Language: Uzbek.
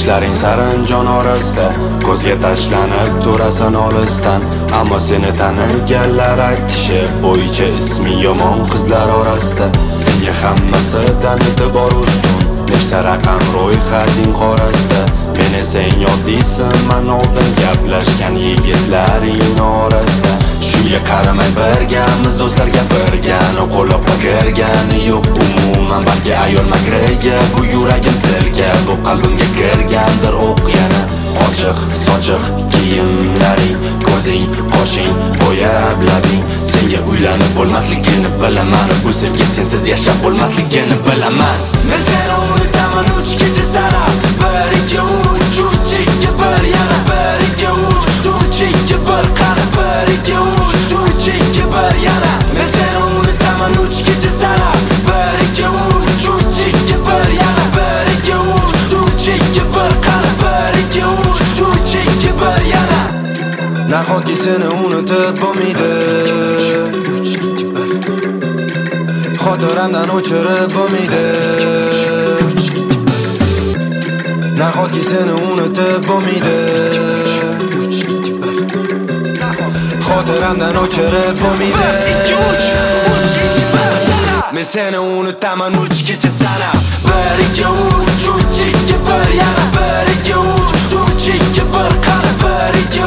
Ketishlaring saranjon orasida ko'zga tashlanib turasan olisdan. Ammo seni taniganlar aytishi bo'yicha ismi yomon qizlar orasida. Senga hammasidan e'tibor ustun, nechta raqam ro'yxating qorasida. Meni sen yoddiysan oldin gaplashgan yigitlaring orasida. Shunga qaramay birgamiz do'stlar gapirgan, qo'llab kirgani yo'q umuman, balki ayol makriga bu yuragim tilga, bu qalbimga kirgandir o'q yana. Ochiq sochiq kiyimlaring, ko'zing, qoshing, bo'yab labing. Senga uylanib bo'lmasligini bilaman, bu sevgi sensiz yashab bo'lmasligini bilaman. Men seni unutaman 3 kecha sanab, 1 2 3 3 2 1 yana 1 2 3 3 2 1 qani 1 2 3 3 2 1 yana. Men seni unutaman 3 kecha sanab, 1 2 3 3 2 1 yana 1 2 3 3 2 1 qani 1 2 3 3 2 1 yana. Nahotki seni unutib bo'lmaydi, xotiramdan o'chirib bo'lmaydi. Nahotki seni unutib bo'lmaydi, xotiramdan o'chirib bo'lmaydi. 1 2 3 3 2 1 men seni unutaman 3 kecha sanab, 1 2 3 3 2 1 yana 1 2 3 3 2 1 qani 1 2